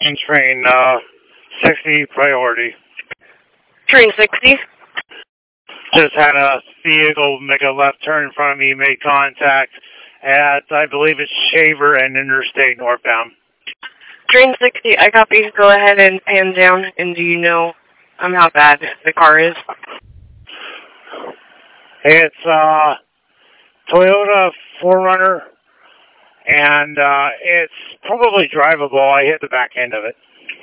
train 60 priority. Train 60? Just had a vehicle make a left turn in front of me, made contact at, I believe it's Shaver and Interstate northbound. Train 60, I copy. Go ahead and pan down, and do you know how bad the car is? It's Toyota 4Runner, and it's probably drivable. I hit the back end of it.